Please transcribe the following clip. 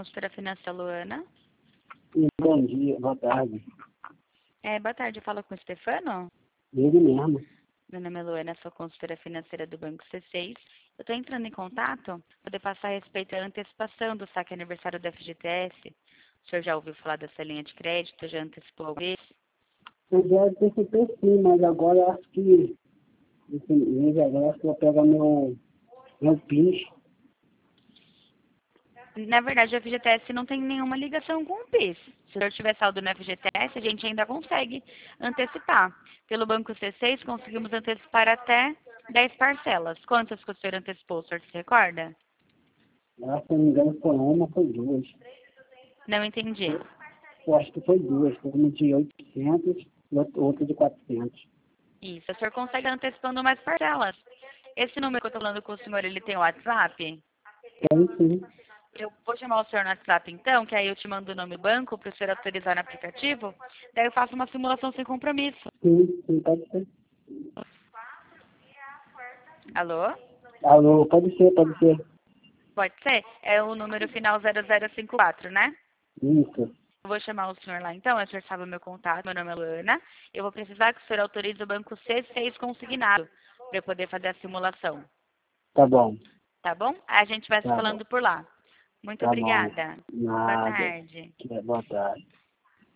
consultora financeira Luana. Bom dia, boa tarde. Boa tarde, eu falo com o Stefano. Ele mesmo. Meu nome é Luana, sou consultora financeira do Banco C6. Eu estou entrando em contato para poder passar a respeito da antecipação do saque aniversário da FGTS. O senhor já ouviu falar dessa linha de crédito? Já antecipou alguma vez? Eu já antecipei sim, mas agora eu acho que esse mês agora acho que eu vou pegar meu PIS. Na verdade, a FGTS não tem nenhuma ligação com o PIS. Se o senhor tiver saldo no FGTS, a gente ainda consegue antecipar. Pelo Banco C6, conseguimos antecipar até 10 parcelas. Quantas que o senhor antecipou, o senhor se recorda? Eu, se não me engano, foi uma, foi duas. Não entendi. Eu acho que foi duas, foi uma de 800 e outra de 400. Isso, o senhor consegue antecipando mais parcelas. Esse número que eu estou falando com o senhor, ele tem WhatsApp? Tem sim, Eu vou chamar o senhor no WhatsApp então, que aí eu te mando o nome do banco para o senhor autorizar no aplicativo. Daí eu faço uma simulação sem compromisso. sim, pode ser. Alô? Alô, pode ser. Pode ser? É o número final 0054, né? Isso, Eu vou chamar o senhor lá então, o senhor sabe o meu contato, meu nome é Luana. Eu vou precisar que o senhor autorize o banco C6 consignado para eu poder fazer a simulação. tá bom, Tá bom? A gente vai se tá bom, falando por lá. Muito tá bom. obrigada. Boa Nada, tarde. boa tarde.